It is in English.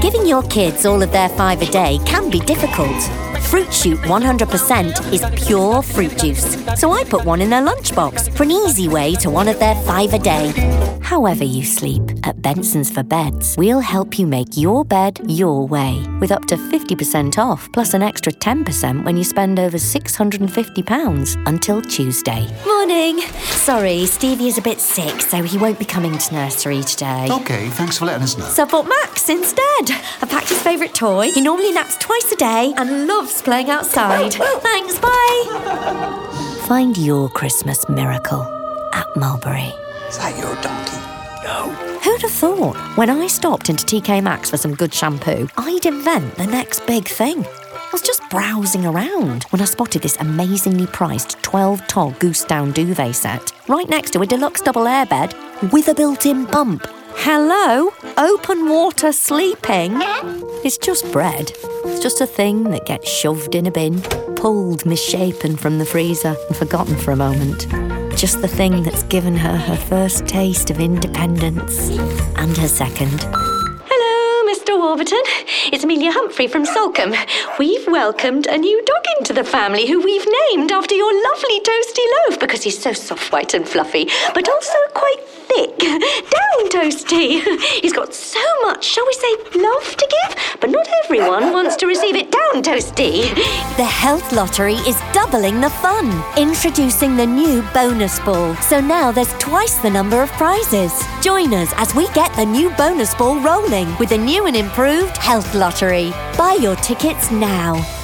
Giving your kids all of their 5 a day can be difficult. Fruit Shoot 100% is pure fruit juice, so I put one in their lunchbox for an easy way to one of their 5 a day. However you sleep, at Benson's for Beds, we'll help you make your bed your way, with up to 50% off, plus an extra 10% when you spend over £650 until Tuesday. Morning. Sorry, Stevie is a bit sick, so he won't be coming to nursery today. OK, thanks for letting us know. So I bought Max instead. I packed his favourite toy. He normally naps twice a day and loves playing outside. Thanks, bye. Find your Christmas miracle at Mulberry. Is that your donkey? No. Who'd have thought, when I stopped into TK Maxx for some good shampoo, I'd invent the next big thing. I was just browsing around when I spotted this amazingly priced 12-tog goose down duvet set right next to a deluxe double airbed with a built-in pump. Hello? Open water sleeping? It's just bread. It's just a thing that gets shoved in a bin, pulled misshapen from the freezer and forgotten for a moment. Just the thing that's given her her first taste of independence and her second. Hello, Mr. Warburton. It's Amelia Humphrey from Salcombe. We've welcomed a new dog into the family who we've named after your lovely toasty loaf because he's so soft, white and fluffy, but also quite thick. Down, Toasty. He's got so much, shall we say, love to give, but not everyone wants to receive it. Down, Toasty. The Health Lottery is doubling the fun. Introducing the new bonus ball. So now there's twice the number of prizes. Join us as we get the new bonus ball rolling with the new and improved Health Lottery. Buy your tickets now.